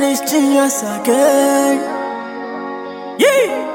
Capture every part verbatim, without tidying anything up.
and it's genius again. Yeah.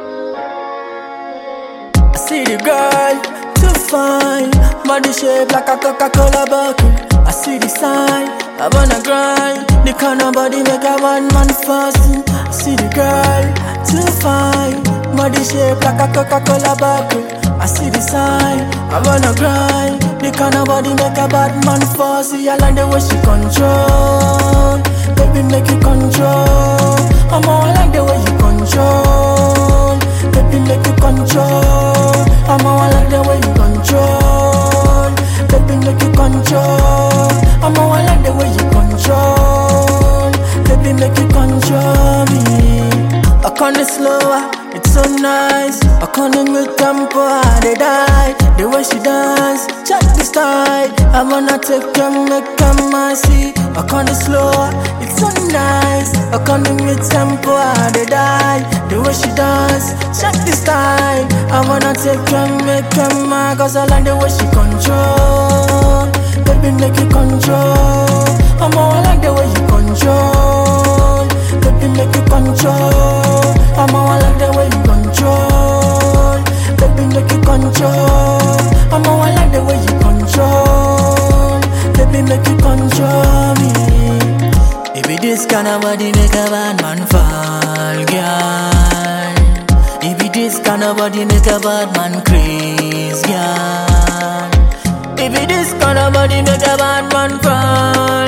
I see the girl, too fine, body shape like a Coca-Cola bucket. I see the sign, I wanna grind. The kind of body make a one man fasting. I see the girl, too fine, body shape like a Coca-Cola bucket. I see the sign, I wanna grind. The kind of body make a bad man fussy. I like the way she control, baby make you control. I'm all like the way you control, baby make you control. I'm all like the way you control, baby make you control. I'm all like the way you control, baby make you control me. I can't slower, it's so nice. I can't with tempo, I they die. The way she dance, check the style. I wanna take her, make her mercy. I can't slower, it's so nice. I can't with tempo, I they die. The way she dance, check the style. I wanna take her, make her mad. Cause I like the way she control, baby make you control. I'm all like the way you control, baby make you control. I'm all like the way you control, baby make you control. I'm all like the way you control, baby make you control me. If it this kind of body make a bad man fall, girl. If it this kind of body make a bad man crazy, girl. If it this kind of body make a bad man fall,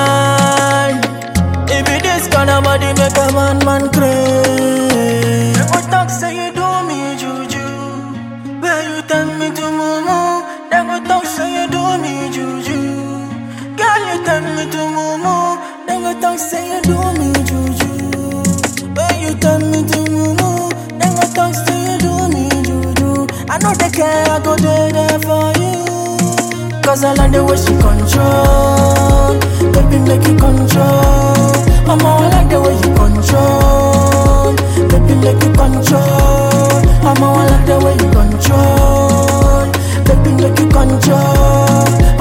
girl. If it this kind of body make a bad man crazy. They go talk say you do me juju, where you tell me to mumu. They go talk say you do me juju, girl you tell me to mumu. They go talk say you do me juju, where you tell me to mumu. They go talk say you do me juju. I know they care, I go there, there for you. Cause I like the way she control, baby make you control. I'm all like the way you control, baby make you control. I'm all like the way you control, baby make you control.